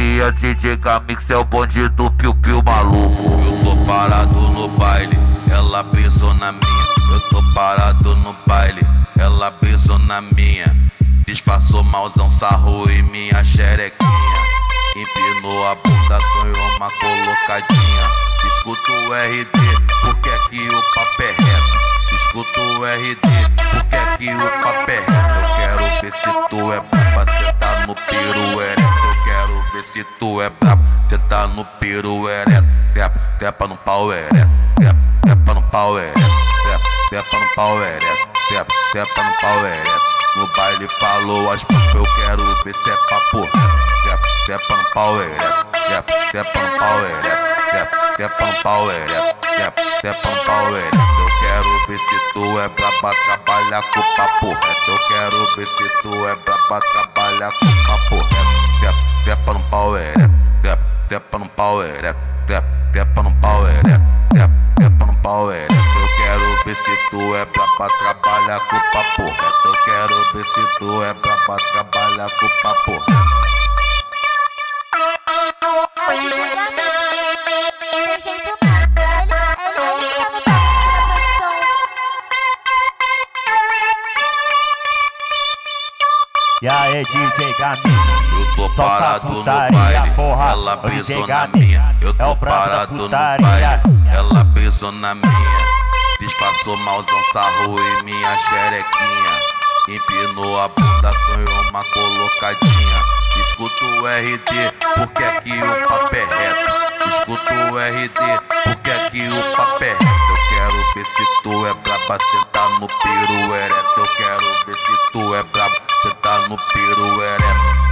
novinha, DJ Gamix é o bonde do piu-piu maluco. Eu tô parado no baile, ela pisou na minha. Eu tô parado no baile, ela pisou na minha. Disfarçou malzão, sarro em minha xerequinha. Empinou a bunda, ganhou uma colocadinha. Escuta o RD, porque aqui o papo é reto. Escuta o RD, porque aqui o papo é reto. Eu quero ver se tu é braba, cê tá no piru ereto. Eu quero ver se tu é braba, cê tá no piru ereto. Trepa no pau ereto, trepa no pau ereto, trepa no pau ereto, trepa no pau ereto. No baile falou as papas, eu quero ver se é papo reto. Trepa no pau ereto, trepa no pau ereto, trepa no pau ereto, trepa no pau ereto. Eu quero ver se tu é braba, trabalha com papo reto. Eu quero ver se tu é braba, trabalha com papo reto. Trepa no pau ereto, trepa no pau ereto, trepa no pau ereto, trepa no pau ereto. Eu quero ver se tu é braba, trabalha com papo reto. Eu quero ver se tu é braba, trabalha com papo reto. E aí, DJ Gamix, eu tô parado no baile, ela pisou na minha. Eu tô parado no baile, ela pisou na minha. Disfarçou malzão, sarro em minha xerequinha. Empinou a bunda, ganhou uma colocadinha. Escuta o RD, porque aqui o papo é reto. Escuta o RD, porque aqui o papo é reto. Eu quero ver se tu é braba, cê tá no piru ereto. Eu quero ver se tu é braba, cê tá no piru ereto.